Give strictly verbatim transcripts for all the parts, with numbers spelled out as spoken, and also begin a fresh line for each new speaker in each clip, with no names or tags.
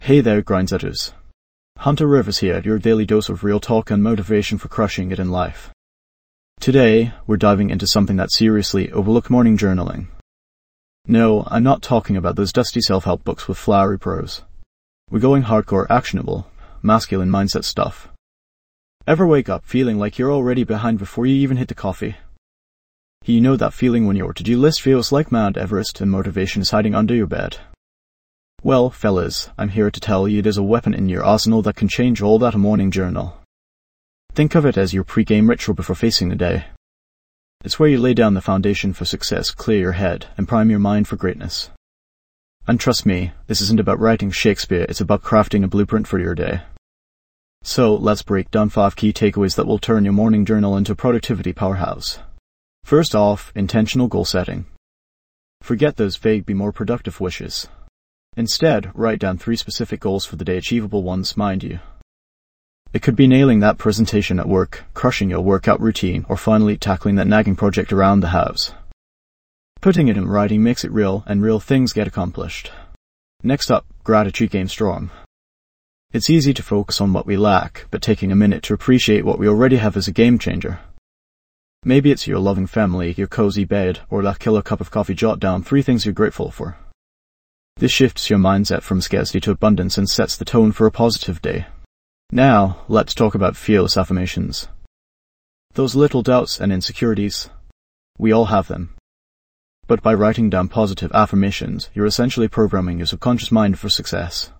Hey there, grindsetters. Hunter Rivers here, your daily dose of real talk and motivation for crushing it in life. Today, we're diving into something that seriously overlooked: morning journaling. No, I'm not talking about those dusty self-help books with flowery prose. We're going hardcore, actionable, masculine mindset stuff. Ever wake up feeling like you're already behind before you even hit the coffee? You know that feeling when your to-do list feels like Mount Everest and motivation is hiding under your bed? Well, fellas, I'm here to tell you there's a weapon in your arsenal that can change all that: a morning journal. Think of it as your pre-game ritual before facing the day. It's where you lay down the foundation for success, clear your head, and prime your mind for greatness. And trust me, this isn't about writing Shakespeare, it's about crafting a blueprint for your day. So, let's break down five key takeaways that will turn your morning journal into a productivity powerhouse. First off, intentional goal setting. Forget those vague be more productive wishes. Instead, write down three specific goals for the day, achievable ones, mind you. It could be nailing that presentation at work, crushing your workout routine, or finally tackling that nagging project around the house. Putting it in writing makes it real, and real things get accomplished. Next up, gratitude game strong. It's easy to focus on what we lack, but taking a minute to appreciate what we already have is a game changer. Maybe it's your loving family, your cozy bed, or that killer cup of coffee. Jot down three things you're grateful for. This shifts your mindset from scarcity to abundance and sets the tone for a positive day. Now, let's talk about fearless affirmations. Those little doubts and insecurities, we all have them. But by writing down positive affirmations, you're essentially programming your subconscious mind for success.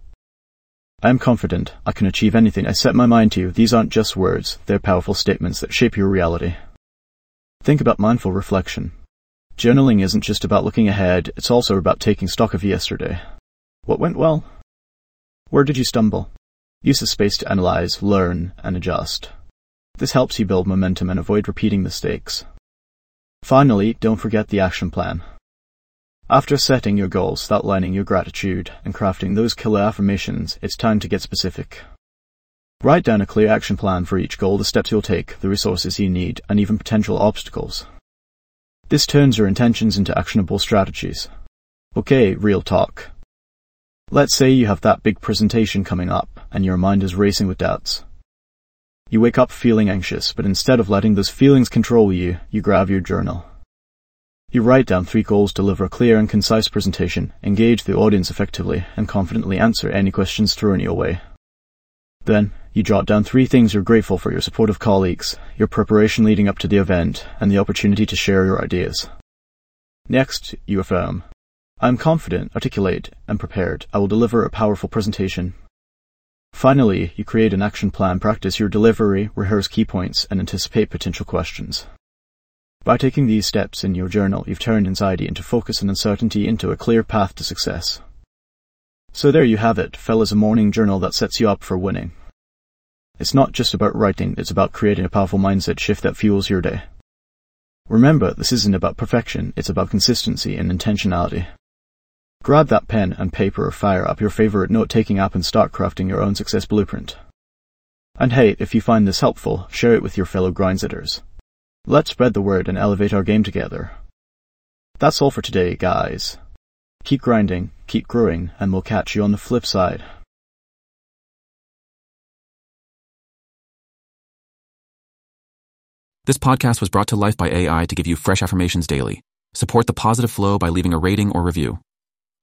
I am confident I can achieve anything I set my mind to. These aren't just words, they're powerful statements that shape your reality. Think about mindful reflection. Journaling isn't just about looking ahead, it's also about taking stock of yesterday. What went well? Where did you stumble? Use the space to analyze, learn, and adjust. This helps you build momentum and avoid repeating mistakes. Finally, don't forget the action plan. After setting your goals, outlining your gratitude, and crafting those killer affirmations, it's time to get specific. Write down a clear action plan for each goal, the steps you'll take, the resources you need, and even potential obstacles. This turns your intentions into actionable strategies. Okay, real talk. Let's say you have that big presentation coming up, and your mind is racing with doubts. You wake up feeling anxious, but instead of letting those feelings control you, you grab your journal. You write down three goals, deliver a clear and concise presentation, engage the audience effectively, and confidently answer any questions thrown your way. Then, you jot down three things you're grateful for: your supportive colleagues, your preparation leading up to the event, and the opportunity to share your ideas. Next, you affirm, I'm confident, articulate, and prepared. I will deliver a powerful presentation. Finally, you create an action plan, practice your delivery, rehearse key points, and anticipate potential questions. By taking these steps in your journal, you've turned anxiety into focus and uncertainty into a clear path to success. So there you have it, fellas, a morning journal that sets you up for winning. It's not just about writing, it's about creating a powerful mindset shift that fuels your day. Remember, this isn't about perfection, it's about consistency and intentionality. Grab that pen and paper or fire up your favorite note-taking app and start crafting your own success blueprint. And hey, if you find this helpful, share it with your fellow grindsetters. Let's spread the word and elevate our game together. That's all for today, guys. Keep grinding, keep growing, and we'll catch you on the flip side.
This podcast was brought to life by A I to give you fresh affirmations daily. Support the positive flow by leaving a rating or review.